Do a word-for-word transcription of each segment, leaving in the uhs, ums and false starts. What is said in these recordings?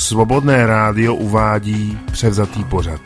Svobodné rádio uvádí převzatý pořad.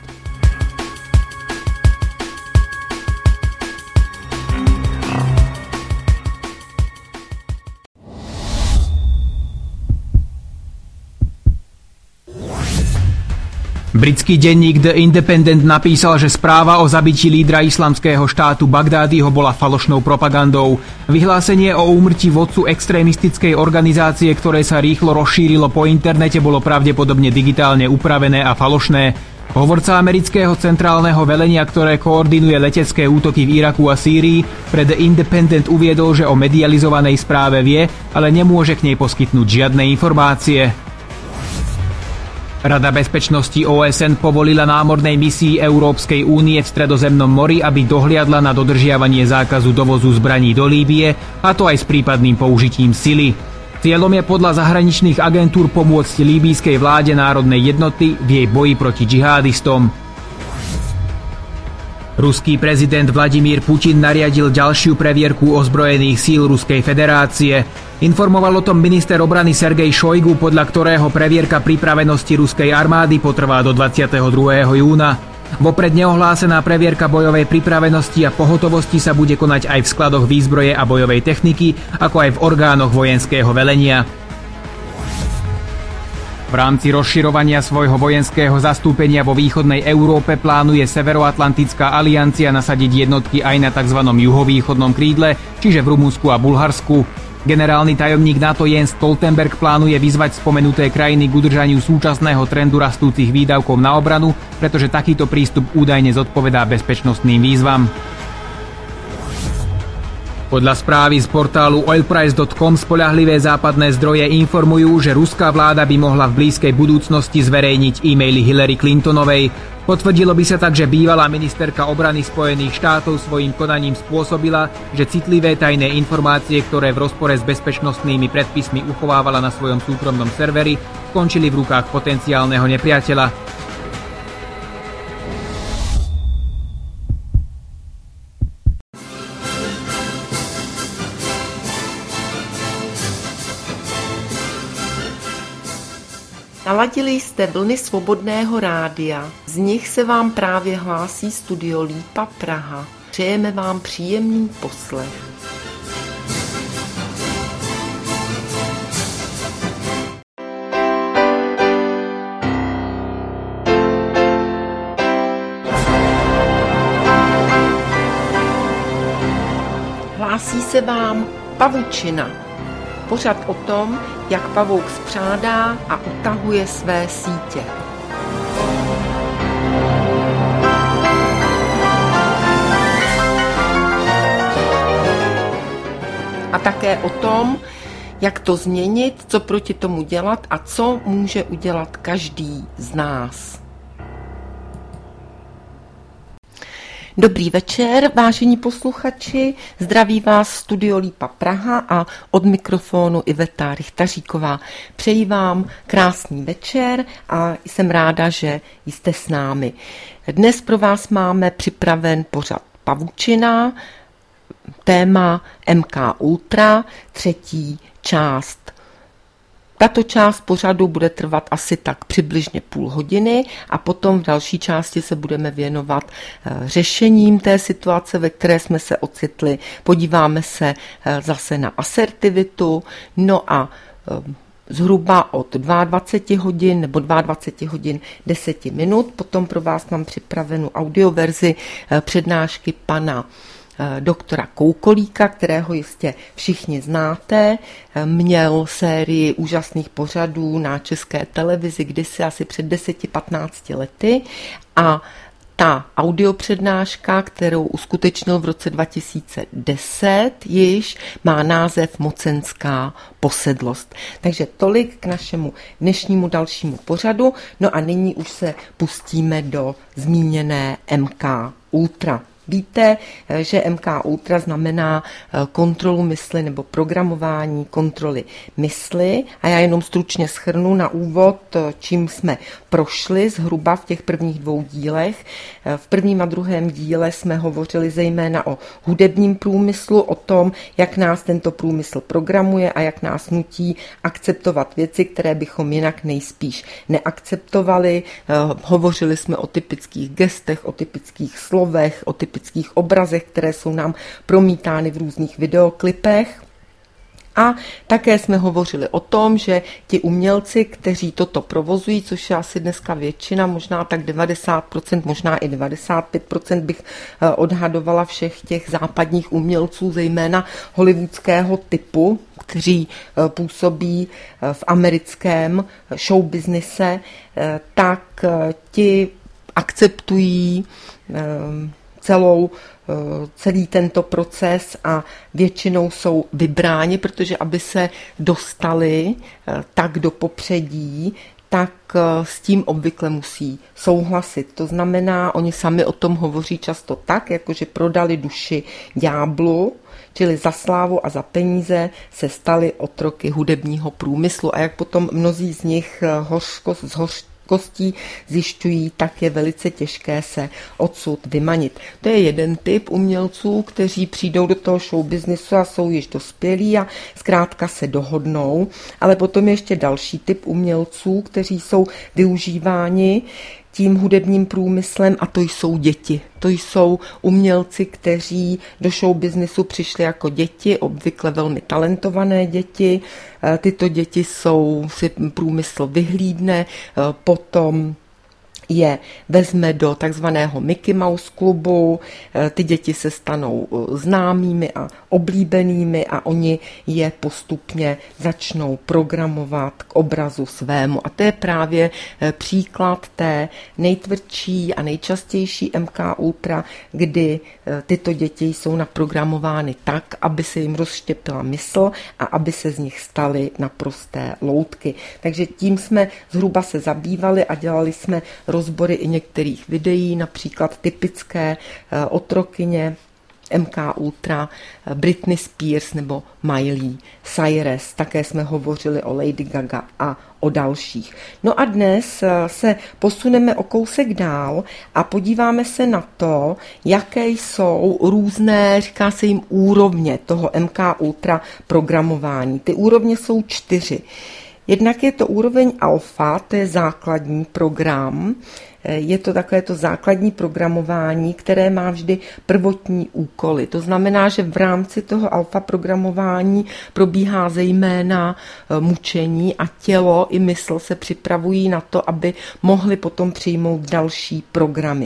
Britský denník The Independent napísal, že správa o zabití lídra islamského štátu Bagdádiho bola falošnou propagandou. Vyhlásenie o úmrtí vodcu extrémistickej organizácie, ktoré sa rýchlo rozšírilo po internete, bolo pravdepodobne digitálne upravené a falošné. Hovorca amerického centrálneho velenia, ktoré koordinuje letecké útoky v Iraku a Sýrii, pre The Independent uviedol, že o medializovanej správe vie, ale nemôže k nej poskytnúť žiadne informácie. Rada bezpečnosti ó es en povolila námornej misii Európskej únie v Stredozemnom mori, aby dohliadla na dodržiavanie zákazu dovozu zbraní do Líbie, a to aj s prípadným použitím sily. Cieľom je podľa zahraničných agentúr pomôcť líbyjskej vláde národnej jednoty v jej boji proti džihádistom. Ruský prezident Vladimír Putin nariadil ďalšiu previerku ozbrojených síl Ruskej federácie. Informoval o tom minister obrany Sergej Šojgu, podľa ktorého previerka pripravenosti ruskej armády potrvá do dvadsiateho druhého júna. Vopred neohlásená previerka bojovej pripravenosti a pohotovosti sa bude konať aj v skladoch výzbroje a bojovej techniky, ako aj v orgánoch vojenského velenia. V rámci rozširovania svojho vojenského zastúpenia vo východnej Európe plánuje Severoatlantická aliancia nasadiť jednotky aj na tzv. Juhovýchodnom krídle, čiže v Rumunsku a Bulharsku. Generálny tajomník NATO Jens Stoltenberg plánuje vyzvať spomenuté krajiny k udržaniu súčasného trendu rastúcich výdavkov na obranu, pretože takýto prístup údajne zodpovedá bezpečnostným výzvam. Podľa správy z portálu oil price bodka com spoľahlivé západné zdroje informujú, že ruská vláda by mohla v blízkej budúcnosti zverejniť e-maily Hillary Clintonovej. Potvrdilo by sa tak, že bývalá ministerka obrany Spojených štátov svojím konaním spôsobila, že citlivé tajné informácie, ktoré v rozpore s bezpečnostnými predpismi uchovávala na svojom súkromnom serveri, skončili v rukách potenciálneho nepriateľa. Naladili jste vlny Svobodného rádia, z nich se vám právě hlásí studio Lípa Praha. Přejeme vám příjemný poslech. Hlásí se vám Pavučina. Pořad o tom, jak pavouk spřádá a utahuje své sítě. A také o tom, jak to změnit, co proti tomu dělat a co může udělat každý z nás. Dobrý večer, vážení posluchači, zdraví vás studio Lípa Praha a od mikrofonu Iveta Richtaříková. Přeji vám krásný večer a jsem ráda, že jste s námi. Dnes pro vás máme připraven pořad Pavučina, téma M K Ultra, třetí část. Tato část pořadu bude trvat asi tak přibližně půl hodiny a potom v další části se budeme věnovat řešením té situace, ve které jsme se ocitli. Podíváme se zase na asertivitu, no a zhruba od dvacet dva hodin nebo dvacet dva hodin deset minut. Potom pro vás mám připravenou audioverzi přednášky pana doktora Koukolíka, kterého jistě všichni znáte. Měl sérii úžasných pořadů na České televizi kdysi asi před deseti patnácti lety a ta audiopřednáška, kterou uskutečnil v roce dva tisíce deset, již má název Mocenská posedlost. Takže tolik k našemu dnešnímu dalšímu pořadu. No a nyní už se pustíme do zmíněné M K Ultra. Víte, že M K Ultra znamená kontrolu mysli nebo programování kontroly mysli a já jenom stručně shrnu na úvod, čím jsme prošli zhruba v těch prvních dvou dílech. V prvním a druhém díle jsme hovořili zejména o hudebním průmyslu, o tom, jak nás tento průmysl programuje a jak nás nutí akceptovat věci, které bychom jinak nejspíš neakceptovali. Hovořili jsme o typických gestech, o typických slovech, o typických obrazech, které jsou nám promítány v různých videoklipech. A také jsme hovořili o tom, že ti umělci, kteří toto provozují, což je asi dneska většina, možná tak devadesát procent, možná i devadesát pět procent bych odhadovala všech těch západních umělců, zejména hollywoodského typu, kteří působí v americkém showbiznise, tak ti akceptují celou celý tento proces a většinou jsou vybráni, protože aby se dostali tak do popředí, tak s tím obvykle musí souhlasit. To znamená, oni sami o tom hovoří často tak, jakože prodali duši ďáblu, čili za slávu a za peníze se stali otroky hudebního průmyslu a jak potom mnozí z nich hořko, z hoř, kostí zjišťují, tak je velice těžké se odsud vymanit. To je jeden typ umělců, kteří přijdou do toho showbiznisu a jsou již dospělí a zkrátka se dohodnou, ale potom je ještě další typ umělců, kteří jsou využíváni tím hudebním průmyslem a to jsou děti. To jsou umělci, kteří do showbiznisu přišli jako děti, obvykle velmi talentované děti. Tyto děti jsou, si průmysl vyhlídne, potom je vezme do takzvaného Mickey Mouse klubu, ty děti se stanou známými a oblíbenými a oni je postupně začnou programovat k obrazu svému. A to je právě příklad té nejtvrdší a nejčastější M K Ultra, kdy tyto děti jsou naprogramovány tak, aby se jim rozštěpila mysl a aby se z nich staly naprosté loutky. Takže tím jsme zhruba se zabývali a dělali jsme rozbory i některých videí, například typické otrokyně M K Ultra, Britney Spears nebo Miley Cyrus. Také jsme hovořili o Lady Gaga a o dalších. No a dnes se posuneme o kousek dál a podíváme se na to, jaké jsou různé, říká se jim úrovně toho M K Ultra programování. Ty úrovně jsou čtyři. Jednak je to úroveň alfa, to je základní program, je to takové to základní programování, které má vždy prvotní úkoly. To znamená, že v rámci toho alfa programování probíhá zejména mučení a tělo i mysl se připravují na to, aby mohly potom přijmout další programy.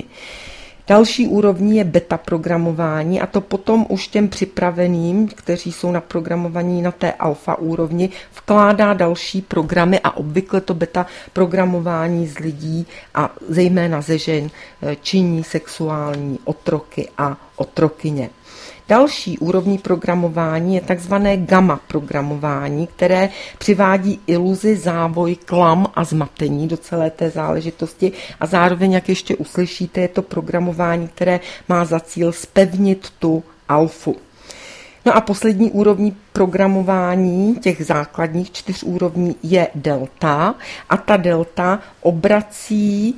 Další úrovní je beta programování a to potom už těm připraveným, kteří jsou naprogramovaní na té alfa úrovni, vkládá další programy a obvykle to beta programování z lidí a zejména ze žen činí sexuální otroky a otrokyně. Další úrovní programování je takzvané gamma programování, které přivádí iluzi, závoj, klam a zmatení do celé té záležitosti a zároveň, jak ještě uslyšíte, je to programování, které má za cíl zpevnit tu alfu. No a poslední úrovní programování těch základních čtyř úrovní je delta a ta delta obrací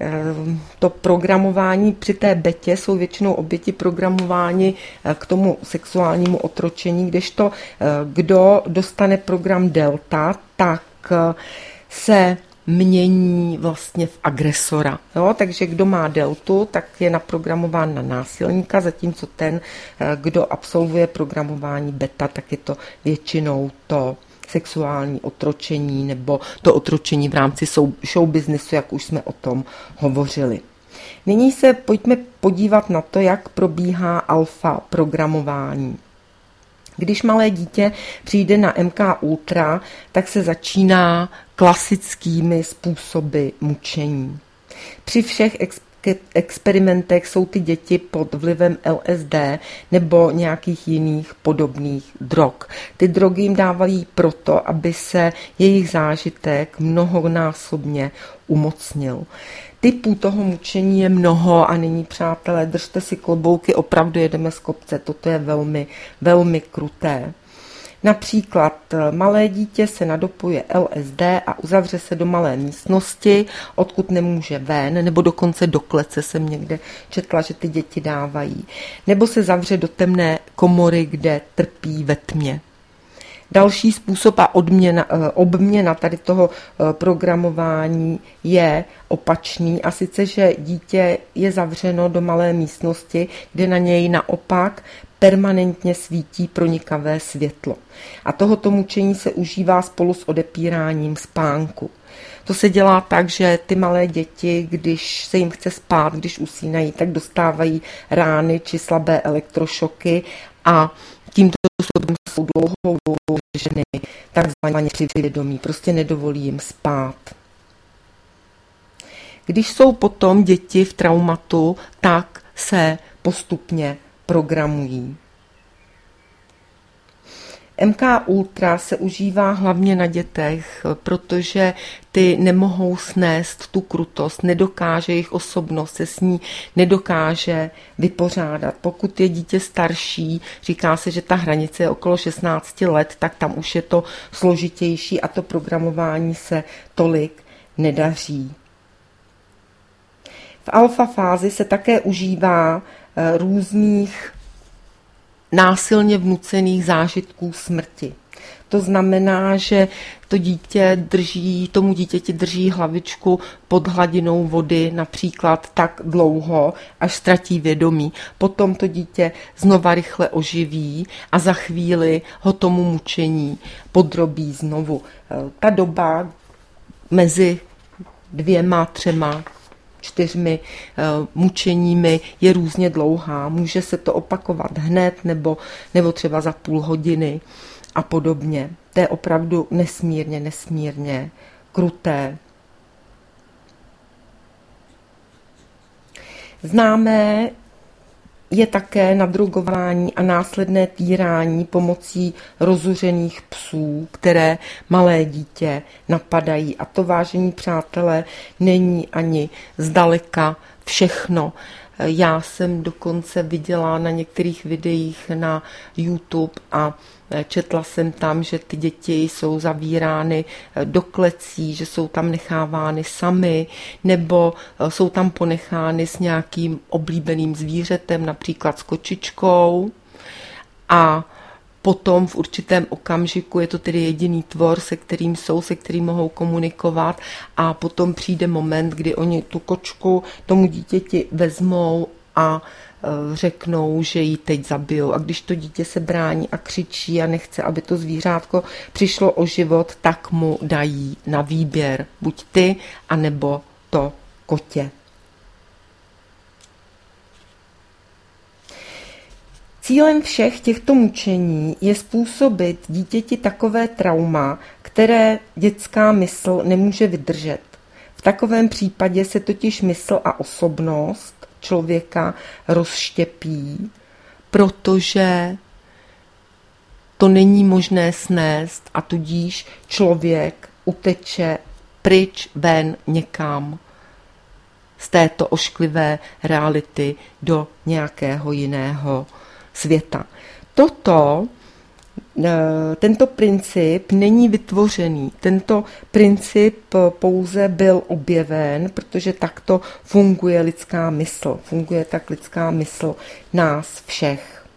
to programování při té betě, jsou většinou oběti programováni k tomu sexuálnímu otročení, kdežto kdo dostane program delta, tak se mění vlastně v agresora. Jo? Takže kdo má deltu, tak je naprogramován na násilníka, zatímco ten, kdo absolvuje programování beta, tak je to většinou to sexuální otročení nebo to otročení v rámci showbiznesu, jak už jsme o tom hovořili. Nyní se pojďme podívat na to, jak probíhá alfa programování. Když malé dítě přijde na M K Ultra, tak se začíná klasickými způsoby mučení. Při všech ex- experimentech jsou ty děti pod vlivem L S D nebo nějakých jiných podobných drog. Ty drogy jim dávají proto, aby se jejich zážitek mnohonásobně umocnil. Typů toho mučení je mnoho a nyní, přátelé, držte si klobouky, opravdu jedeme z kopce, toto je velmi, velmi kruté. Například malé dítě se nadopuje L S D a uzavře se do malé místnosti, odkud nemůže ven, nebo dokonce do klece jsem někde četla, že ty děti dávají. Nebo se zavře do temné komory, kde trpí ve tmě. Další způsob a odměna, obměna tady toho programování je opačný, a sice, že dítě je zavřeno do malé místnosti, kde na něj naopak permanentně svítí pronikavé světlo. A tohoto mučení se užívá spolu s odepíráním spánku. To se dělá tak, že ty malé děti, když se jim chce spát, když usínají, tak dostávají rány či slabé elektrošoky a tímto způsobem jsou dlouhou dobu ženy takzvaně při vědomí, prostě nedovolí jim spát. Když jsou potom děti v traumatu, tak se postupně programují. M K Ultra se užívá hlavně na dětech, protože ty nemohou snést tu krutost, nedokáže jejich osobnost, se s ní nedokáže vypořádat. Pokud je dítě starší, říká se, že ta hranice je okolo šestnácti let, tak tam už je to složitější a to programování se tolik nedaří. V alfa fázi se také užívá různých násilně vnucených zážitků smrti. To znamená, že to dítě drží, tomu dítěti drží hlavičku pod hladinou vody například tak dlouho, až ztratí vědomí. Potom to dítě znova rychle oživí a za chvíli ho tomu mučení podrobí znovu. Ta doba mezi dvěma, třema, čtyřmi uh, mučeními je různě dlouhá. Může se to opakovat hned nebo, nebo třeba za půl hodiny a podobně. To je opravdu nesmírně, nesmírně kruté. Známé je také nadrugování a následné týrání pomocí rozuřených psů, které malé dítě napadají. A to, vážení přátelé, není ani zdaleka všechno. Já jsem dokonce viděla na některých videích na YouTube a četla jsem tam, že ty děti jsou zavírány do klecí, že jsou tam nechávány samy, nebo jsou tam ponechány s nějakým oblíbeným zvířetem, například s kočičkou, a potom v určitém okamžiku je to tedy jediný tvor, se kterým jsou, se kterým mohou komunikovat, a potom přijde moment, kdy oni tu kočku tomu dítěti vezmou a řeknou, že ji teď zabijou. A když to dítě se brání a křičí a nechce, aby to zvířátko přišlo o život, tak mu dají na výběr buď ty, anebo to kotě. Cílem všech těchto mučení je způsobit dítěti takové trauma, které dětská mysl nemůže vydržet. V takovém případě se totiž mysl a osobnost člověka rozštěpí, protože to není možné snést a tudíž člověk uteče pryč ven někam z této ošklivé reality do nějakého jiného světa. Toto, tento princip není vytvořený. Tento princip pouze byl objeven, protože takto funguje lidská mysl. Funguje tak lidská mysl nás všech.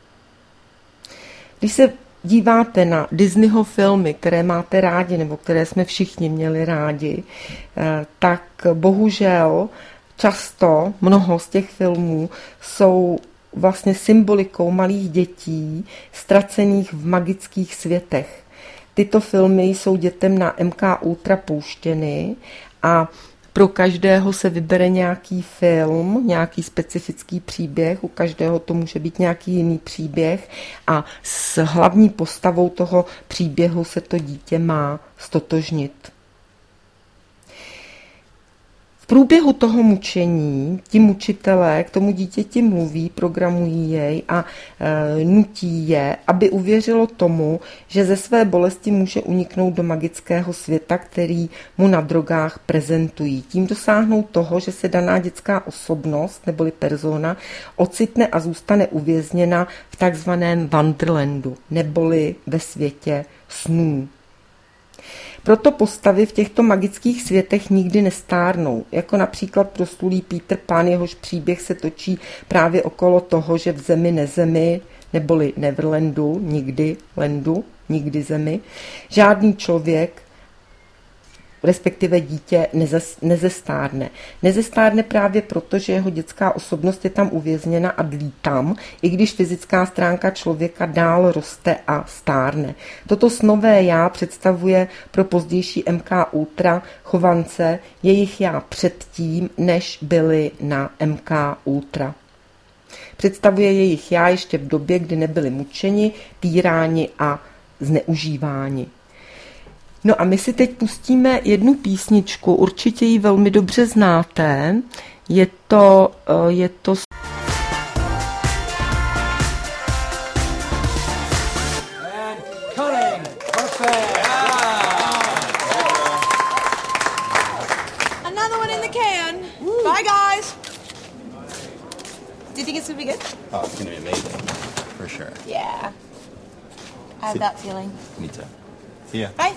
Když se díváte na Disneyho filmy, které máte rádi, nebo které jsme všichni měli rádi, tak bohužel často mnoho z těch filmů jsou vlastně symbolikou malých dětí ztracených v magických světech. Tyto filmy jsou dětem na M K Ultra pouštěny a pro každého se vybere nějaký film, nějaký specifický příběh, u každého to může být nějaký jiný příběh a s hlavní postavou toho příběhu se to dítě má stotožnit. V průběhu toho mučení ti mučitelé k tomu dítěti mluví, programují jej a e, nutí je, aby uvěřilo tomu, že ze své bolesti může uniknout do magického světa, který mu na drogách prezentují. Tím dosáhnou toho, že se daná dětská osobnost neboli persona ocitne a zůstane uvězněna v takzvaném Wonderlandu neboli ve světě snů. Proto postavy v těchto magických světech nikdy nestárnou, jako například proslulý Peter Pan, jehož příběh se točí právě okolo toho, že v zemi nezemi, neboli Neverlandu, nikdy landu, nikdy zemi, žádný člověk, respektive dítě, nezestárne. Nezestárne právě proto, že jeho dětská osobnost je tam uvězněna a dlí tam, i když fyzická stránka člověka dál roste a stárne. Toto snové já představuje pro pozdější M K Ultra chovance jejich já předtím, než byli na M K Ultra. Představuje jejich já ještě v době, kdy nebyli mučeni, týráni a zneužíváni. No a my si teď pustíme jednu písničku, určitě ji velmi dobře znáte, je to... Je to... Another one in the can. Bye guys. Do you think it's gonna be good? Oh, it's gonna be amazing, for sure. Yeah. I have that feeling. Me too. See ya. Bye.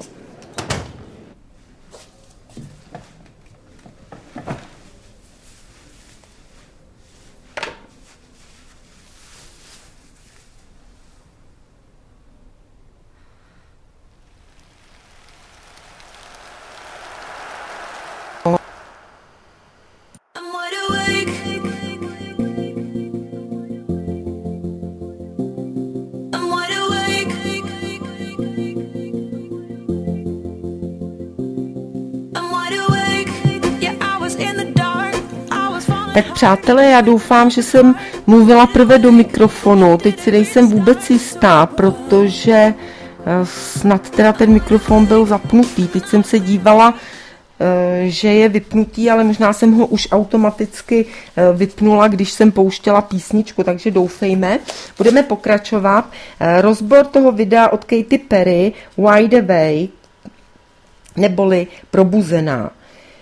Tak přátelé, já doufám, že jsem mluvila prvé do mikrofonu, teď si nejsem vůbec jistá, protože snad teda ten mikrofon byl zapnutý, teď jsem se dívala, že je vypnutý, ale možná jsem ho už automaticky vypnula, když jsem pouštěla písničku, takže doufejme. Budeme pokračovat. Rozbor toho videa od Katy Perry, Wide Awake, neboli Probuzená.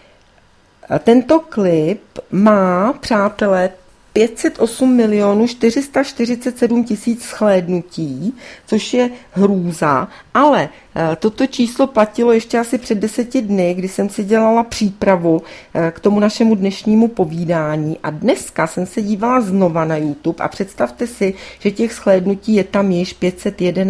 Tento klip má, přátelé, pět set osm milionů čtyři sta čtyřicet sedm tisíc shlédnutí, což je hrůza, ale toto číslo platilo ještě asi před deseti dny, kdy jsem si dělala přípravu k tomu našemu dnešnímu povídání a dneska jsem se dívala znova na YouTube a představte si, že těch shlédnutí je tam již pět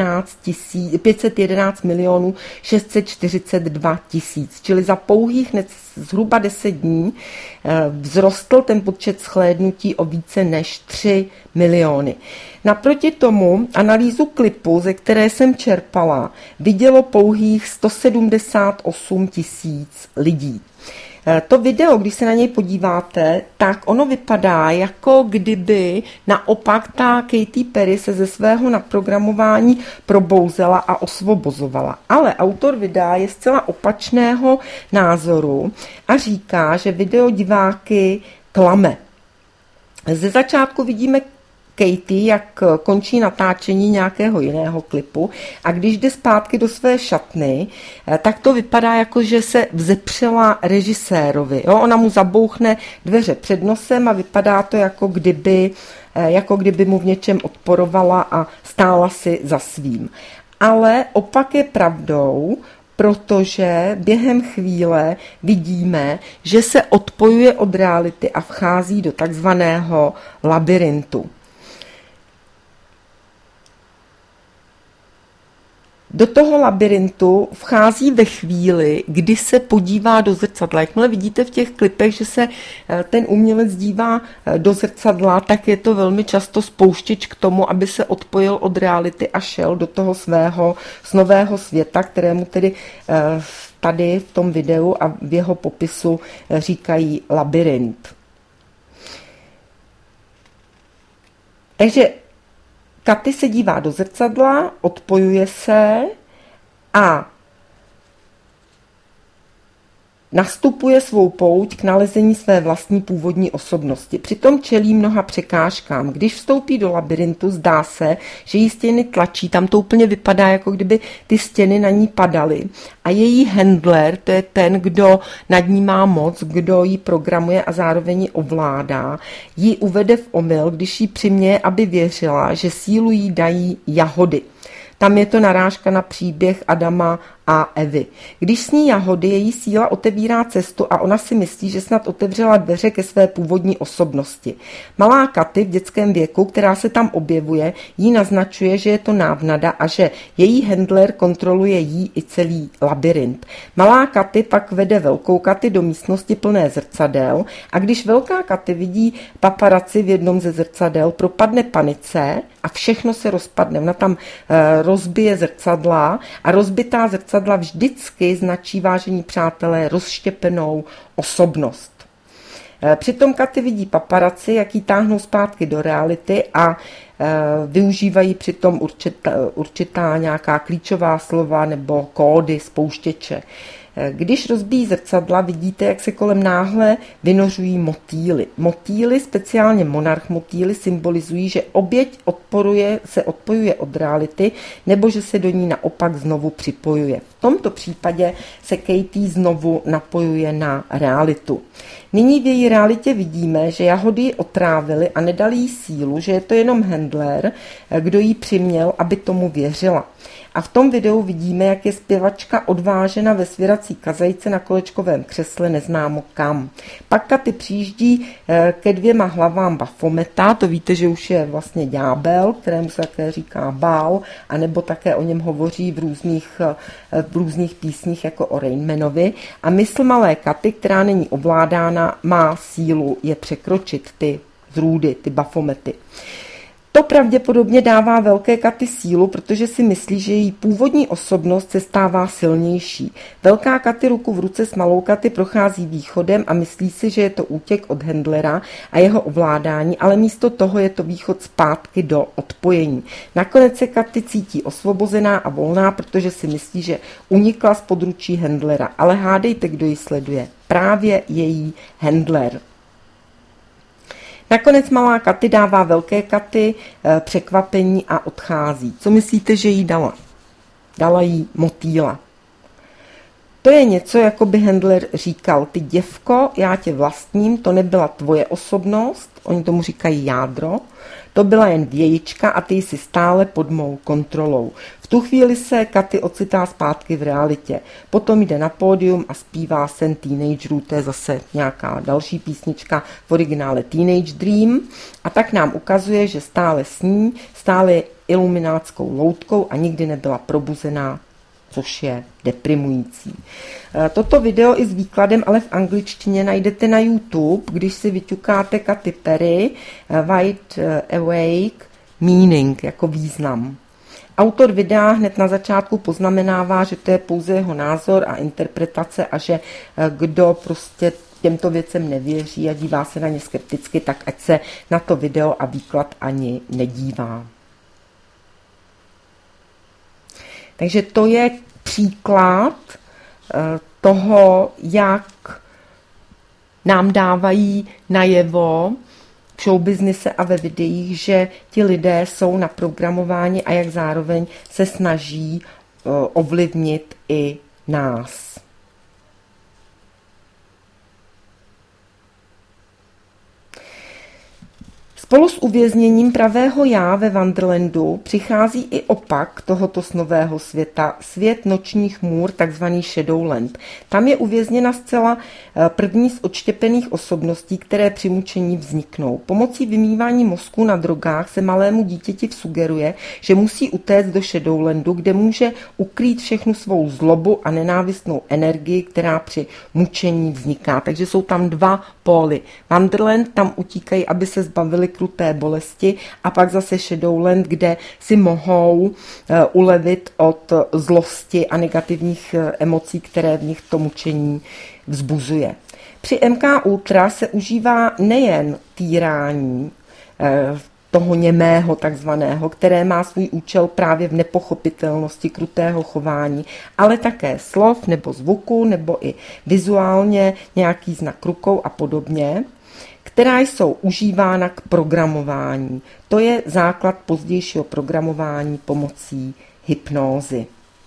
set jedenáct milionů šest set čtyřicet dva tisíc, čili za pouhých zhruba deset dní vzrostl ten počet shlédnutí o více než tři miliony. Naproti tomu analýzu klipu, ze které jsem čerpala, vidělo pouhých sto sedmdesát osm tisíc lidí. To video, když se na něj podíváte, tak ono vypadá, jako kdyby naopak ta Katy Perry se ze svého naprogramování probouzela a osvobozovala. Ale autor videa je zcela opačného názoru a říká, že video diváky klame. Ze začátku vidíme Katy, jak končí natáčení nějakého jiného klipu a když jde zpátky do své šatny, tak to vypadá jako, že se vzepřela režisérovi. Jo? Ona mu zabouchne dveře před nosem a vypadá to, jako kdyby, jako kdyby mu v něčem odporovala a stála si za svým. Ale opak je pravdou, protože během chvíle vidíme, že se odpojuje od reality a vchází do takzvaného labyrintu. Do toho labyrintu vchází ve chvíli, kdy se podívá do zrcadla. Jakmile vidíte v těch klipech, že se ten umělec dívá do zrcadla, tak je to velmi často spouštěč k tomu, aby se odpojil od reality a šel do toho svého snového světa, kterému tedy tady v tom videu a v jeho popisu říkají labyrint. Takže Katy se dívá do zrcadla, odpojuje se a nastupuje svou pouť k nalezení své vlastní původní osobnosti. Přitom čelí mnoha překážkám. Když vstoupí do labirintu, zdá se, že jí stěny tlačí. Tam to úplně vypadá, jako kdyby ty stěny na ní padaly. A její handler, to je ten, kdo nad ní má moc, kdo ji programuje a zároveň ji ovládá, ji uvede v omyl, když jí přiměje, aby věřila, že sílu jí dají jahody. Tam je to narážka na příběh Adama a Evy. Když sní jahody, její síla otevírá cestu a ona si myslí, že snad otevřela dveře ke své původní osobnosti. Malá Katy v dětském věku, která se tam objevuje, jí naznačuje, že je to návnada a že její handler kontroluje jí i celý labirint. Malá Katy pak vede velkou Katy do místnosti plné zrcadel a když velká Katy vidí paparaci v jednom ze zrcadel, propadne panice a všechno se rozpadne. Ona tam e, rozbije zrcadla a rozbitá zrcadla vždycky značí, vážení přátelé, rozštěpenou osobnost. Přitom Katy vidí paparaci, jak ji táhnou zpátky do reality a využívají přitom určitá, určitá nějaká klíčová slova nebo kódy spouštěče. Když rozbíjí zrcadla, vidíte, jak se kolem náhle vynořují motýly. Motýly, speciálně monarch motýly, symbolizují, že oběť odporuje, se odpojuje od reality nebo že se do ní naopak znovu připojuje. V tomto případě se Katie znovu napojuje na realitu. Nyní v její realitě vidíme, že jahody ji otrávily a nedali jí sílu, že je to jenom handler, kdo jí přiměl, aby tomu věřila. A v tom videu vidíme, jak je zpěvačka odvážena ve svěrací kazajce na kolečkovém křesle neznámo kam. Pak Katy přijíždí ke dvěma hlavám Bafometa, to víte, že už je vlastně ďábel, kterému se také říká Baal, anebo také o něm hovoří v různých, v různých písních jako o Rainmanovi. A mysl malé Katy, která není ovládána, má sílu je překročit ty zrůdy, ty Bafomety. To pravděpodobně dává velké Katy sílu, protože si myslí, že její původní osobnost se stává silnější. Velká Katy ruku v ruce s malou Katy prochází východem a myslí si, že je to útěk od handlera a jeho ovládání, ale místo toho je to východ zpátky do odpojení. Nakonec se Katy cítí osvobozená a volná, protože si myslí, že unikla z područí handlera. Ale hádejte, kdo ji sleduje. Právě její handler. Nakonec malá Katy dává velké Katy e, překvapení a odchází. Co myslíte, že jí dala? Dala jí motýla. To je něco, jako by handler říkal, ty děvko, já tě vlastním, to nebyla tvoje osobnost, oni tomu říkají jádro, to byla jen vějička a ty jsi stále pod mou kontrolou. V tu chvíli se Katy ocitá zpátky v realitě. Potom jde na pódium a zpívá Sen teenagerů, to je zase nějaká další písnička v originále Teenage Dream. A tak nám ukazuje, že stále sní, stále je iluminátskou loutkou a nikdy nebyla probuzená, což je deprimující. Toto video i s výkladem, ale v angličtině, najdete na YouTube, když si vyťukáte Katy Perry, Wide Awake, Meaning, jako význam. Autor videa hned na začátku poznamenává, že to je pouze jeho názor a interpretace a že kdo prostě těmto věcem nevěří a dívá se na ně skepticky, tak ať se na to video a výklad ani nedívá. Takže to je příklad toho, jak nám dávají najevo v showbiznise a ve videích, že ti lidé jsou naprogramováni a jak zároveň se snaží ovlivnit i nás. Spolu s uvězněním pravého já ve Wonderlandu přichází i opak tohoto snového světa, svět nočních můr, takzvaný Shadowland. Tam je uvězněna zcela první z odštěpených osobností, které při mučení vzniknou. Pomocí vymývání mozku na drogách se malému dítěti sugeruje, že musí utéct do Shadowlandu, kde může ukrýt všechnu svou zlobu a nenávistnou energii, která při mučení vzniká. Takže jsou tam dva póly. Wonderland, tam utíkají, aby se zbavili kruté bolesti, a pak zase Shadowland, kde si mohou uh, ulevit od zlosti a negativních uh, emocí, které v nich to mučení vzbuzuje. Při M K Ultra se užívá nejen týrání, uh, toho němého takzvaného, které má svůj účel právě v nepochopitelnosti krutého chování, ale také slov nebo zvuku, nebo i vizuálně nějaký znak rukou a podobně, která jsou užívána k programování. To je základ pozdějšího programování pomocí hypnózy.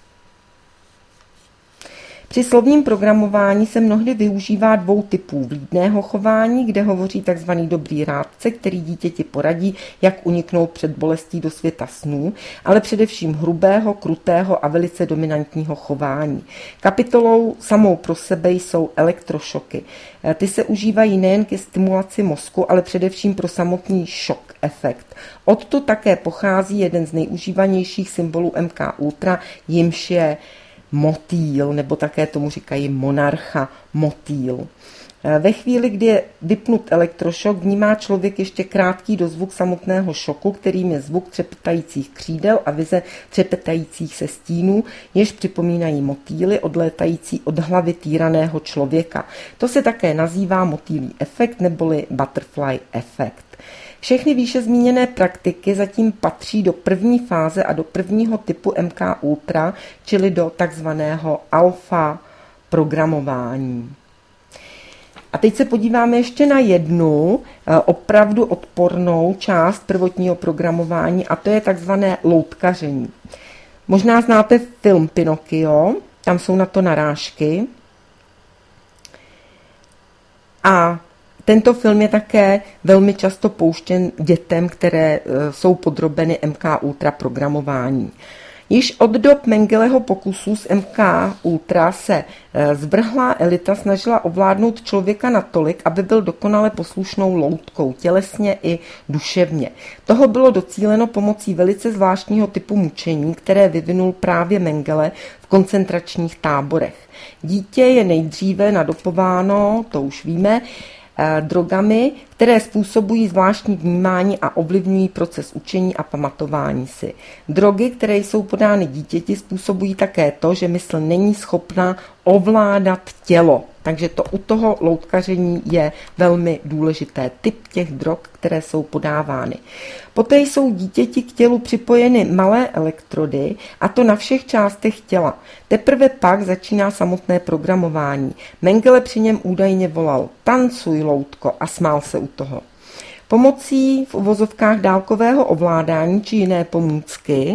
Při slovním programování se mnohdy využívá dvou typů vlídného chování, kde hovoří tzv. Dobrý rádce, který dítěti poradí, jak uniknout před bolestí do světa snů, ale především hrubého, krutého a velice dominantního chování. Kapitolou samou pro sebe jsou elektrošoky. Ty se užívají nejen ke stimulaci mozku, ale především pro samotný šok efekt. Odtud také pochází jeden z nejužívanějších symbolů M K Ultra, jimž je motýl, nebo také tomu říkají monarcha, motýl. Ve chvíli, kdy je vypnut elektrošok, vnímá člověk ještě krátký dozvuk samotného šoku, kterým je zvuk třepetajících křídel a vize třepetajících se stínů, jež připomínají motýly odlétající od hlavy týraného člověka. To se také nazývá motýlí efekt neboli butterfly efekt. Všechny výše zmíněné praktiky zatím patří do první fáze a do prvního typu M K Ultra, čili do takzvaného alfa programování. A teď se podíváme ještě na jednu opravdu odpornou část prvotního programování a to je takzvané loutkaření. Možná znáte film Pinocchio, tam jsou na to narážky. A tento film je také velmi často pouštěn dětem, které jsou podrobeny M K Ultra programování. Již od dob Mengeleho pokusu s M K Ultra se zvrhlá elita snažila ovládnout člověka natolik, aby byl dokonale poslušnou loutkou, tělesně i duševně. Toho bylo docíleno pomocí velice zvláštního typu mučení, které vyvinul právě Mengele v koncentračních táborech. Dítě je nejdříve nadopováno, to už víme, drogami, které způsobují zvláštní vnímání a ovlivňují proces učení a pamatování si. Drogy, které jsou podány dítěti, způsobují také to, že mysl není schopna ovládat tělo. Takže to u toho loutkaření je velmi důležité. Typ těch drog, které jsou podávány. Poté jsou dítěti k tělu připojeny malé elektrody, a to na všech částech těla. Teprve pak začíná samotné programování. Mengele při něm údajně volal tancuj, loutko, a smál se u toho. Pomocí v uvozovkách dálkového ovládání či jiné pomůcky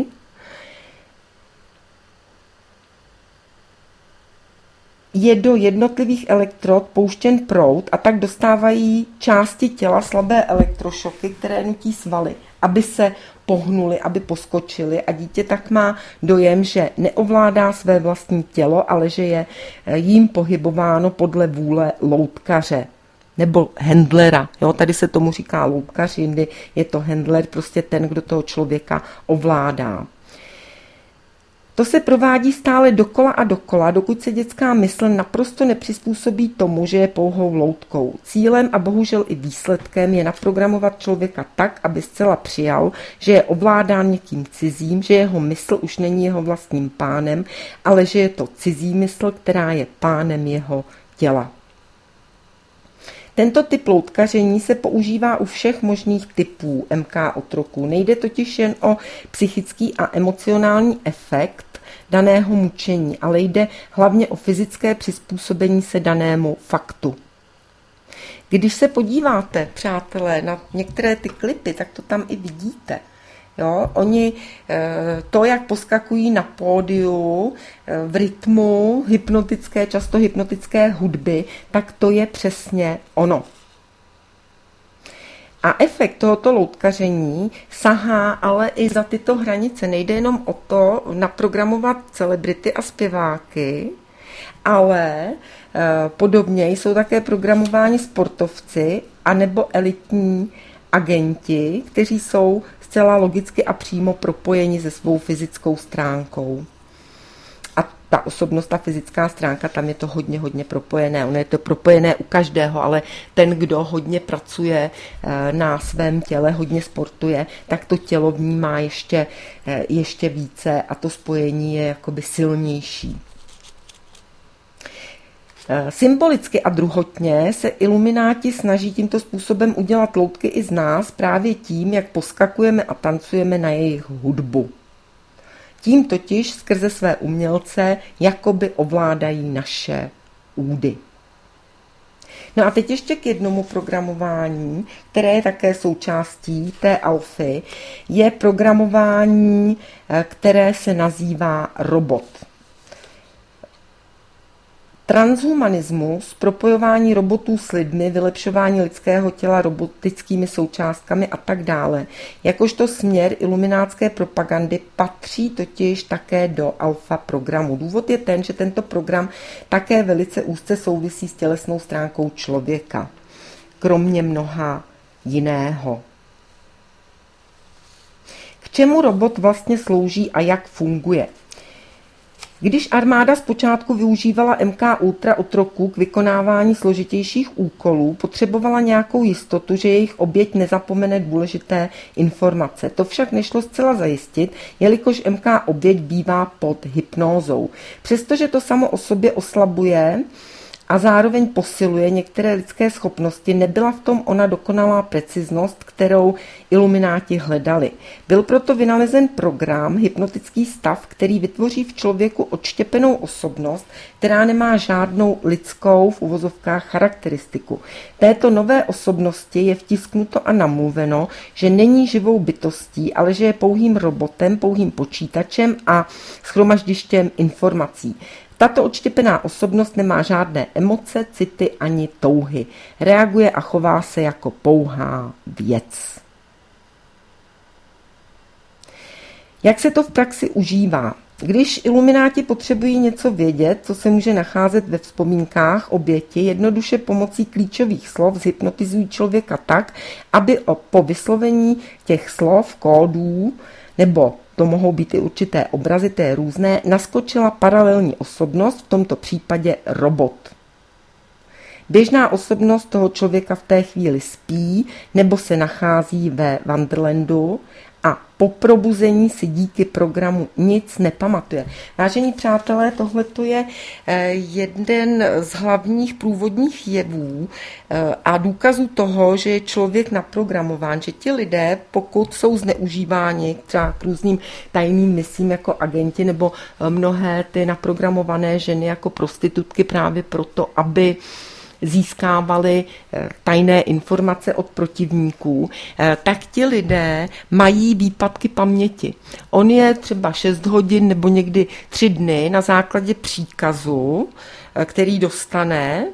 je do jednotlivých elektrod pouštěn proud a tak dostávají části těla slabé elektrošoky, které nutí svaly, aby se pohnuli, aby poskočili, a dítě tak má dojem, že neovládá své vlastní tělo, ale že je jím pohybováno podle vůle loutkaře nebo handlera. Jo, tady se tomu říká loutkař, jindy je to handler, prostě ten, kdo toho člověka ovládá. To se provádí stále dokola a dokola, dokud se dětská mysl naprosto nepřizpůsobí tomu, že je pouhou loutkou. Cílem a bohužel i výsledkem je naprogramovat člověka tak, aby zcela přijal, že je ovládán někým cizím, že jeho mysl už není jeho vlastním pánem, ale že je to cizí mysl, která je pánem jeho těla. Tento typ loutkaření se používá u všech možných typů M K otroků. Nejde totiž jen o psychický a emocionální efekt daného mučení, ale jde hlavně o fyzické přizpůsobení se danému faktu. Když se podíváte, přátelé, na některé ty klipy, tak to tam i vidíte. Jo, oni to, jak poskakují na pódiu v rytmu hypnotické, často hypnotické hudby, tak to je přesně ono. A efekt tohoto loutkaření sahá ale i za tyto hranice. Nejde jenom o to naprogramovat celebrity a zpěváky, ale podobně jsou také programováni sportovci anebo elitní agenti, kteří jsou zcela logicky a přímo propojeni se svou fyzickou stránkou. A ta osobnost, ta fyzická stránka, tam je to hodně, hodně propojené. Ono je to propojené u každého, ale ten, kdo hodně pracuje na svém těle, hodně sportuje, tak to tělo vnímá ještě, ještě více a to spojení je jakoby silnější. Symbolicky a druhotně se ilumináti snaží tímto způsobem udělat loutky i z nás právě tím, jak poskakujeme a tancujeme na jejich hudbu. Tím totiž skrze své umělce jakoby ovládají naše údy. No a teď ještě k jednomu programování, které je také součástí té alfy, je programování, které se nazývá robot. Transhumanismus, propojování robotů s lidmi, vylepšování lidského těla robotickými součástkami a tak dále, jakožto směr iluminátské propagandy patří totiž také do alfa programu. Důvod je ten, že tento program také velice úzce souvisí s tělesnou stránkou člověka, kromě mnoha jiného. K čemu robot vlastně slouží a jak funguje? Když armáda zpočátku využívala M K Ultra otroků k vykonávání složitějších úkolů, potřebovala nějakou jistotu, že jejich oběť nezapomene důležité informace. To však nešlo zcela zajistit, jelikož M K oběť bývá pod hypnózou. Přestože to samo o sobě oslabuje a zároveň posiluje některé lidské schopnosti, nebyla v tom ona dokonalá preciznost, kterou ilumináti hledali. Byl proto vynalezen program, hypnotický stav, který vytvoří v člověku odštěpenou osobnost, která nemá žádnou lidskou v uvozovkách charakteristiku. Této nové osobnosti je vtisknuto a namluveno, že není živou bytostí, ale že je pouhým robotem, pouhým počítačem a shromaždištěm informací. Tato odštěpená osobnost nemá žádné emoce, city ani touhy. Reaguje a chová se jako pouhá věc. Jak se to v praxi užívá? Když ilumináti potřebují něco vědět, co se může nacházet ve vzpomínkách oběti, jednoduše pomocí klíčových slov zhypnotizují člověka tak, aby po vyslovení těch slov, kódů nebo to mohou být i určité obrazy, to je různé, naskočila paralelní osobnost, v tomto případě robot. Běžná osobnost toho člověka v té chvíli spí nebo se nachází ve Wonderlandu a po probuzení si díky programu nic nepamatuje. Vážení přátelé, tohle je jeden z hlavních průvodních jevů a důkazů toho, že je člověk naprogramován, že ti lidé, pokud jsou zneužíváni třeba k různým tajným misím jako agenti nebo mnohé ty naprogramované ženy jako prostitutky právě proto, aby získávali tajné informace od protivníků, tak ti lidé mají výpadky paměti. On je třeba šest hodin nebo někdy tři dny na základě příkazu, který dostane,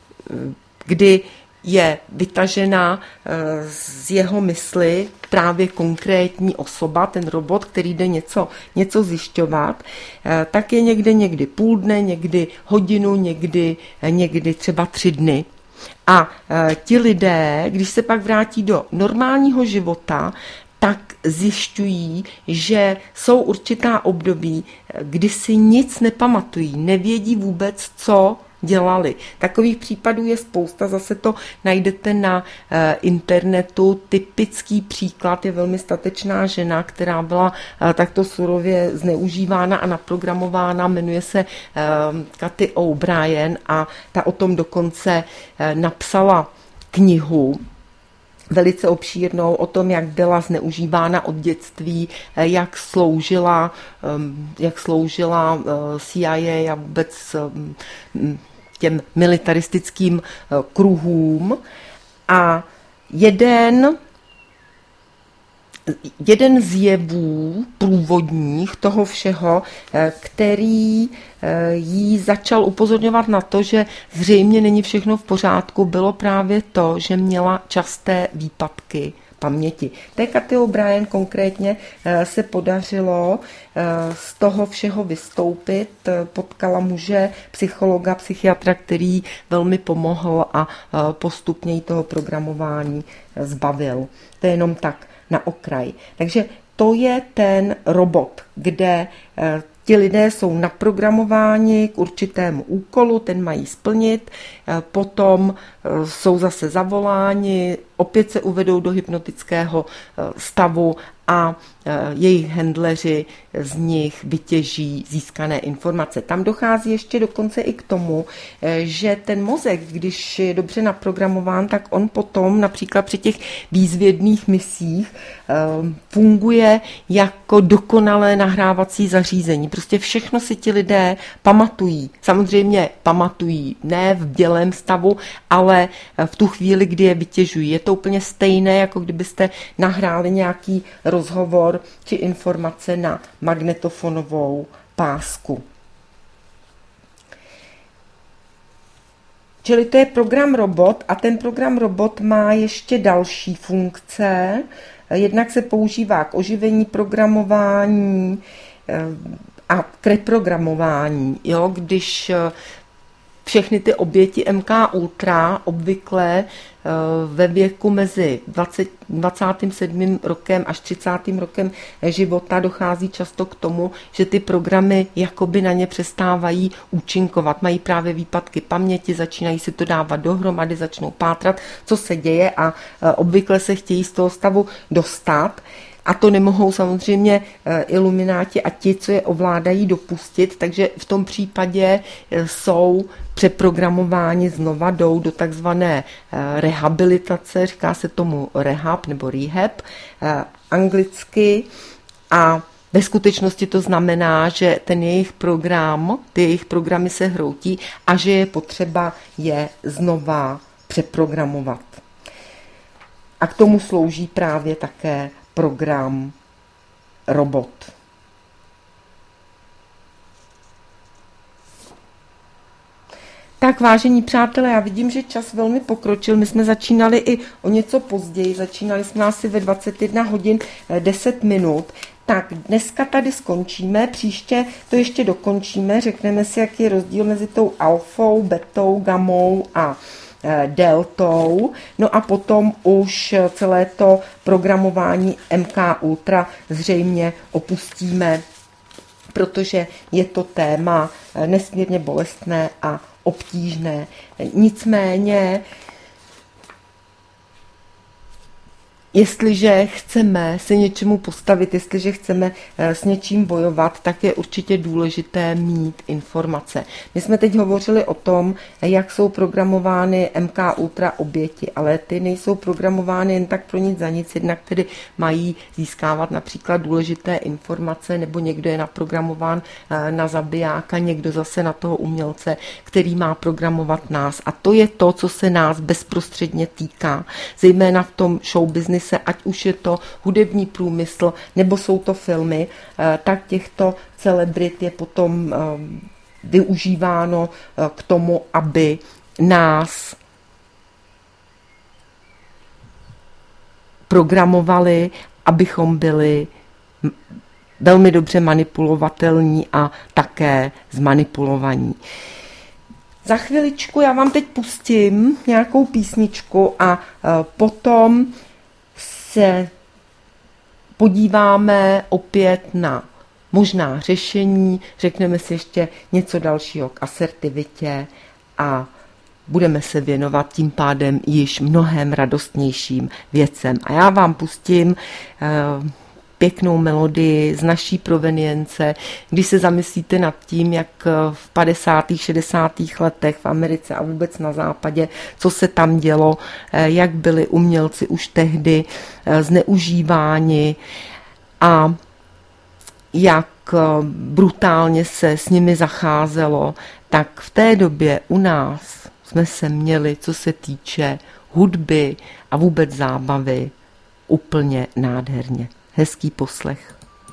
kdy je vytažena z jeho mysli právě konkrétní osoba, ten robot, který jde něco, něco zjišťovat, tak je někde někdy půl dne, někdy hodinu, někdy, někdy třeba tři dny. A ti lidé, když se pak vrátí do normálního života, tak zjišťují, že jsou určitá období, kdy si nic nepamatují, nevědí vůbec, co dělali. Takových případů je spousta, zase to najdete na e, internetu. Typický příklad je velmi statečná žena, která byla e, takto surově zneužívána a naprogramována, jmenuje se e, Cathy O'Brien a ta o tom dokonce e, napsala knihu, velice obšírnou o tom, jak byla zneužívána od dětství, jak sloužila, jak sloužila C I A a vůbec těm militaristickým kruhům. A jeden Jeden z jevů průvodních toho všeho, který jí začal upozorňovat na to, že zřejmě není všechno v pořádku, bylo právě to, že měla časté výpadky paměti. Té Cathy O'Brien konkrétně se podařilo z toho všeho vystoupit, potkala muže, psychologa, psychiatra, který velmi pomohl a postupně jí toho programování zbavil. To je jenom tak na okraj. Takže to je ten robot, kde ti lidé jsou naprogramováni k určitému úkolu, ten mají splnit, potom jsou zase zavoláni, opět se uvedou do hypnotického stavu a jejich handleři z nich vytěží získané informace. Tam dochází ještě dokonce i k tomu, že ten mozek, když je dobře naprogramován, tak on potom například při těch výzvědných misích funguje jako dokonalé nahrávací zařízení. Prostě všechno si ti lidé pamatují. Samozřejmě pamatují ne v bdělém stavu, ale v tu chvíli, kdy je vytěžují. Je to úplně stejné, jako kdybyste nahráli nějaký rozhovor či informace na magnetofonovou pásku. Čili to je program Robot a ten program Robot má ještě další funkce. Jednak se používá k oživení programování a k reprogramování. Jo? Když všechny ty oběti M K Ultra obvykle ve věku mezi dvacátým sedmým rokem až třicátým rokem života dochází často k tomu, že ty programy jakoby na ně přestávají účinkovat. Mají právě výpadky paměti, začínají si to dávat dohromady, začnou pátrat, co se děje a obvykle se chtějí z toho stavu dostat. A to nemohou samozřejmě ilumináti a ti, co je ovládají, dopustit, takže v tom případě jsou přeprogramováni, znova jdou do takzvané rehabilitace, říká se tomu rehab nebo rehab anglicky, a ve skutečnosti to znamená, že ten jejich program, ty jejich programy se hroutí a že je potřeba je znova přeprogramovat. A k tomu slouží právě také program Robot. Tak, vážení přátelé, já vidím, že čas velmi pokročil. My jsme začínali i o něco později, začínali jsme asi ve dvacet jedna hodin deset minut. Tak, dneska tady skončíme, příště to ještě dokončíme, řekneme si, jaký je rozdíl mezi tou alfou, betou, gamou a deltou, no a potom už celé to programování M K Ultra zřejmě opustíme, protože je to téma nesmírně bolestné a obtížné. Nicméně, jestliže chceme se něčemu postavit, jestliže chceme s něčím bojovat, tak je určitě důležité mít informace. My jsme teď hovořili o tom, jak jsou programovány M K Ultra oběti, ale ty nejsou programovány jen tak pro nic za nic, jednak tedy mají získávat například důležité informace, nebo někdo je naprogramován na zabijáka, někdo zase na toho umělce, který má programovat nás. A to je to, co se nás bezprostředně týká, zejména v tom show business, ať už je to hudební průmysl, nebo jsou to filmy, tak těchto celebrit je potom využíváno k tomu, aby nás programovali, abychom byli velmi dobře manipulovatelní a také zmanipulovaní. Za chviličku já vám teď pustím nějakou písničku a potom se podíváme opět na možná řešení, řekneme si ještě něco dalšího k asertivitě a budeme se věnovat tím pádem již mnohem radostnějším věcem. A já vám pustím uh, pěknou melodii z naší provenience, když se zamyslíte nad tím, jak v padesátých, šedesátých letech v Americe a vůbec na západě, co se tam dělo, jak byli umělci už tehdy zneužíváni a jak brutálně se s nimi zacházelo, tak v té době u nás jsme se měli, co se týče hudby a vůbec zábavy, úplně nádherně. Hezký poslech.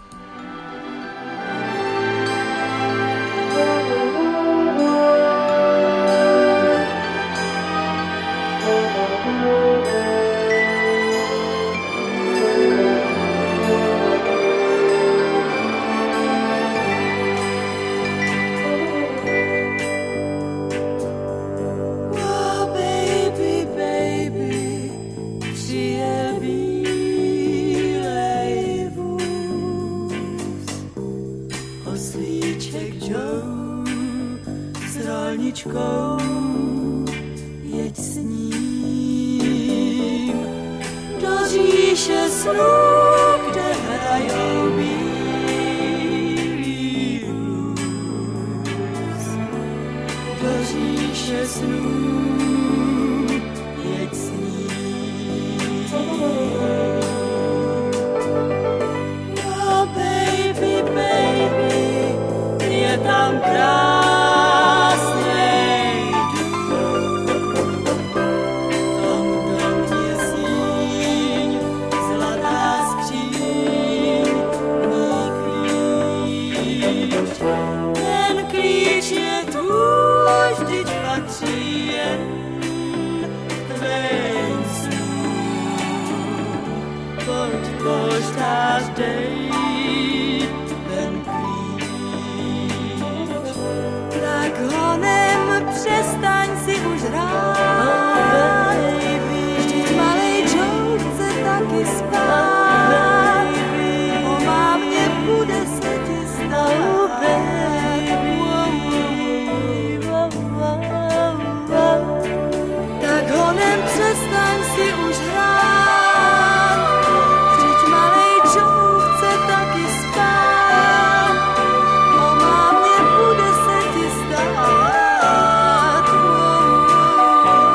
Jeď s ním do říše snů, kde tam krásnej dům. Tam do mě síň, zlatá skříň, mý klíč. Ten klíč je tvůj, vždyť patří jen tvým snům. Pojď, poštář, dej ten klíč. Tak honem přestaň si už hrát, vždyť malej Joe chce taky spát. O mámě bude se ti stát. Tak honem přestaň si už hrát, vždyť malej Joe chce taky spát. O mámě bude se ti stát.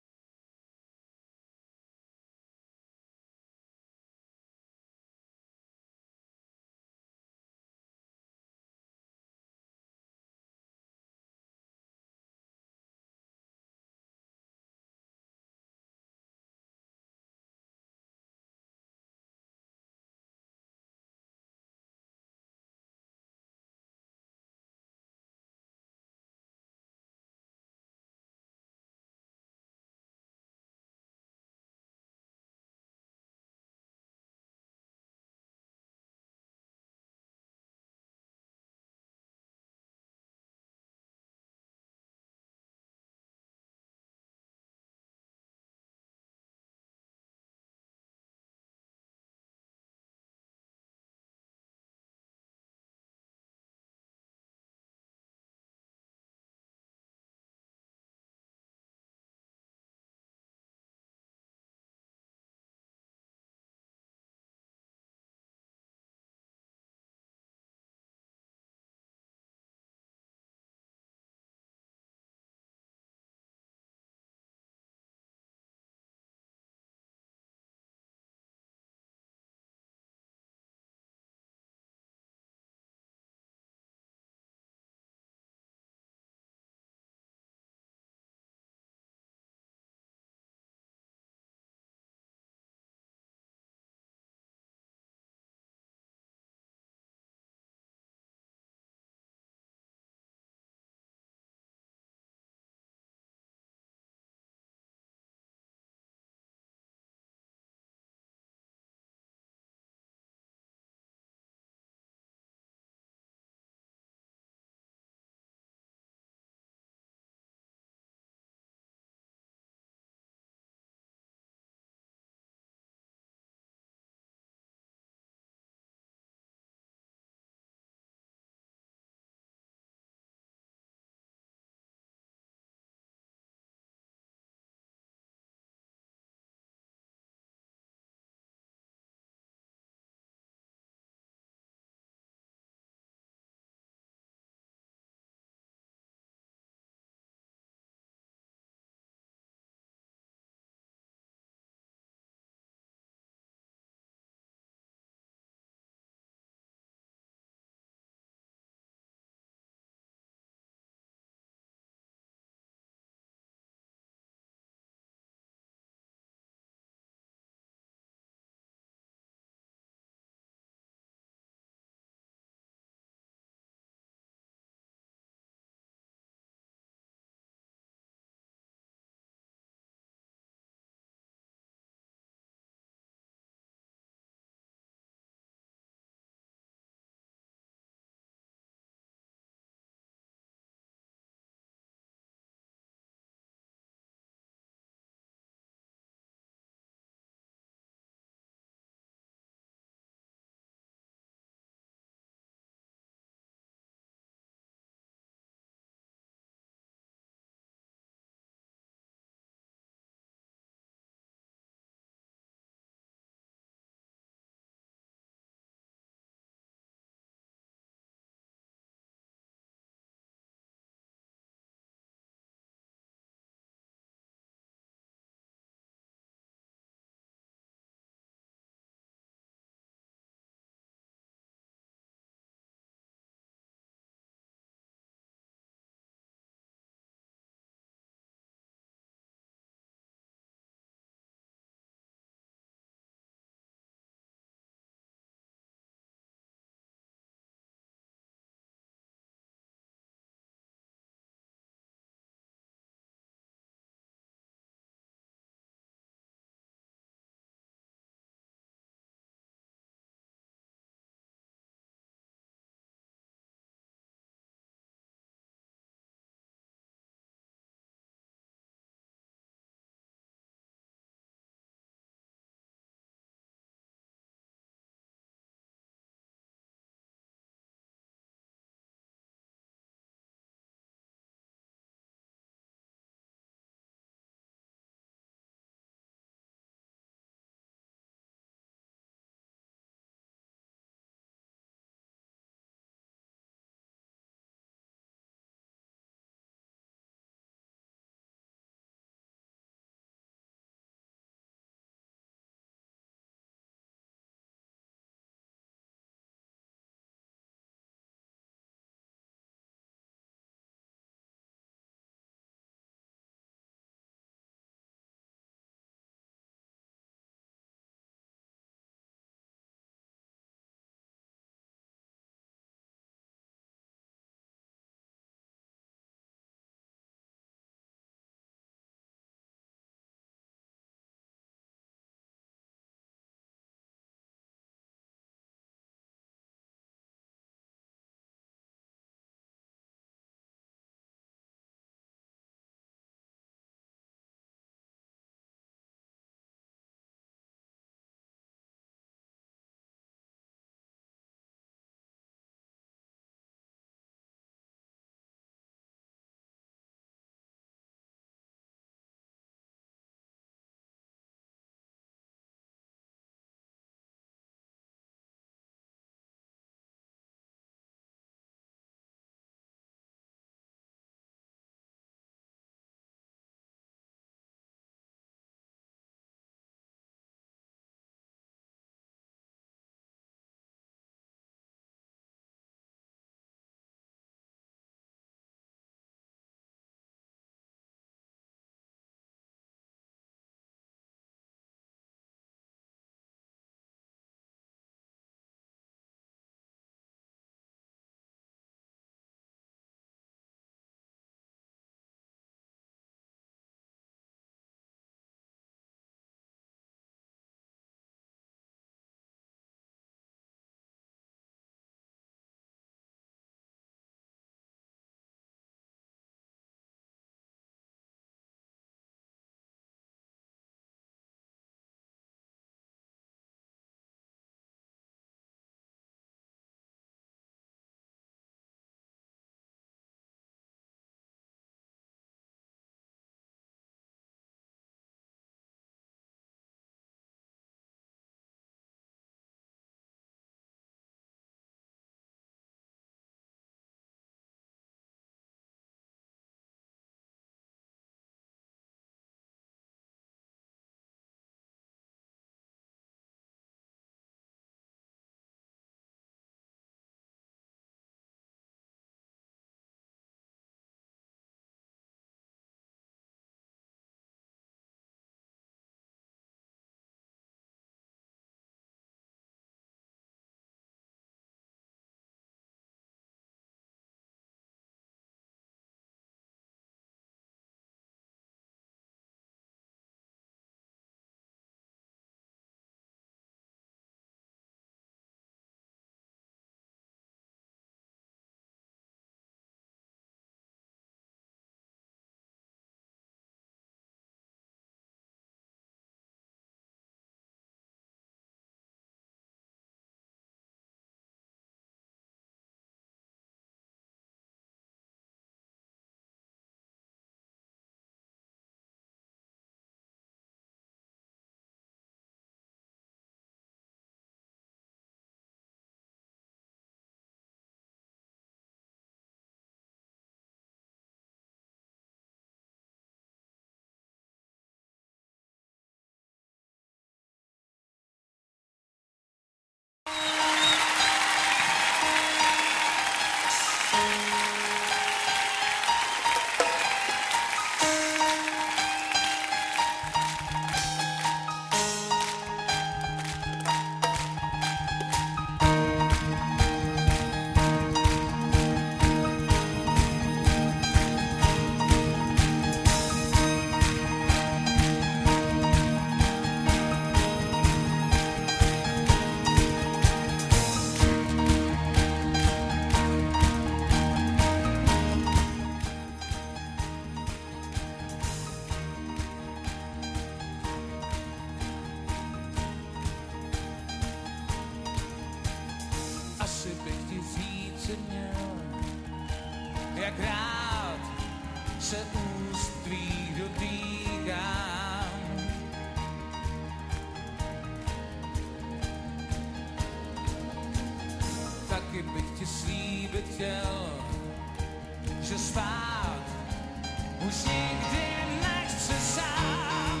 chtěl, že spát už nikdy nechce sám.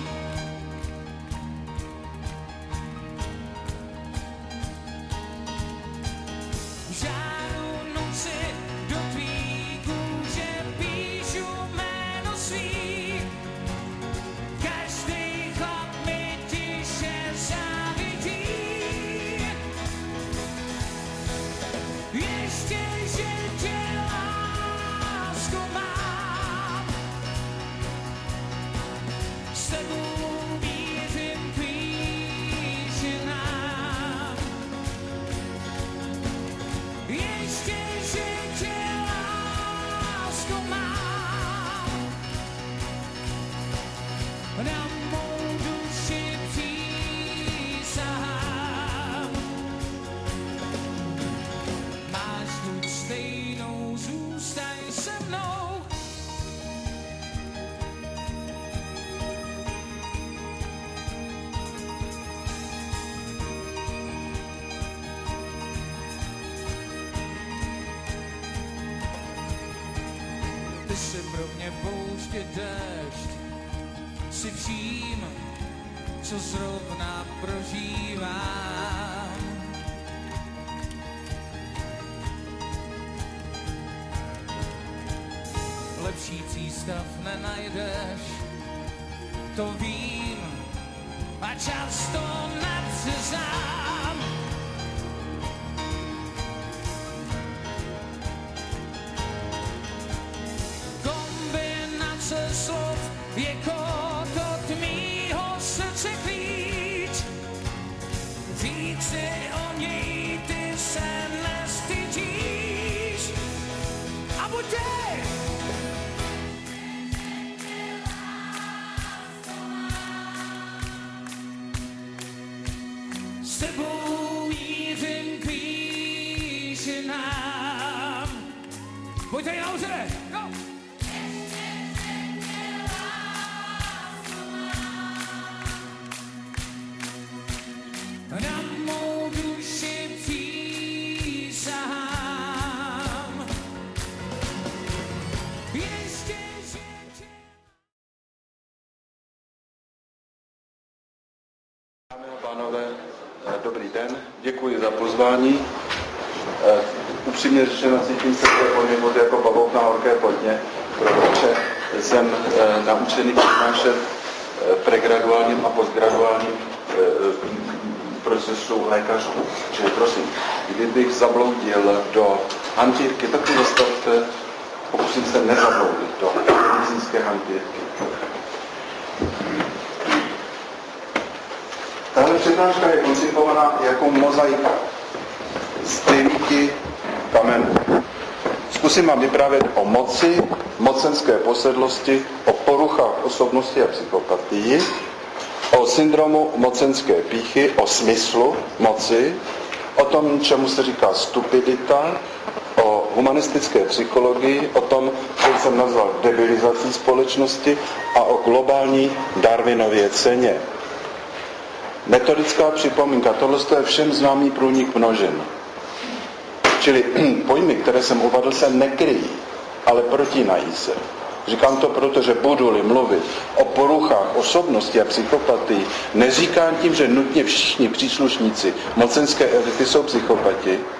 Žáru noci do tvý kůže píšu jméno svý. Každý chlap mi tiše závidí. Ještě, že tě lásku mám, s tebou věřím píšinám. Ještě, že tě lásku mám, na mou duši přísahám. Máš chuť stejnou, zůstaň se mnou. Ty jsi pro mě poušť i déšť, si vším, co zrovna prožívám. Lepší přístav nenajdeš, to vím, a často nadřezám. Kombinace slov je kód od mýho srdce klíč. Říct si o něj ty se nestydíš. A buď jej! S tebou mířím k výšinám. Pojďte ji nahoře! Go! Na mou duši přísahám. Ještě, že tě... Dámy a pánové, dobrý den, děkuji za pozvání. Upřímně řečeno cítím se poněkud jako pavouk na horké plotně, protože jsem naučený přednášet pregraduálním a postgraduálním procesu lékařů. Čili prosím, kdybych zabloudil do hantýrky, tak mi zastavte, pokusím se nezabloudit do medicínské hantýrky. Tahle přednáška je koncipovaná jako mozaika z devíti kamenů. Zkusím vám vyprávět o moci, mocenské posedlosti, o poruchách osobnosti a psychopatii, o syndromu mocenské pýchy, o smyslu moci, o tom, čemu se říká stupidita, o humanistické psychologii, o tom, co jsem nazval debilizací společnosti a o globální Darwinově ceně. Metodická připomínka, tohle je všem známý průnik množin. Čili pojmy, které jsem uvedl, se nekryjí, ale protinají se. Říkám to proto, že budu-li mluvit o poruchách osobnosti a psychopatii, neříkám tím, že nutně všichni příslušníci mocenské elity jsou psychopati,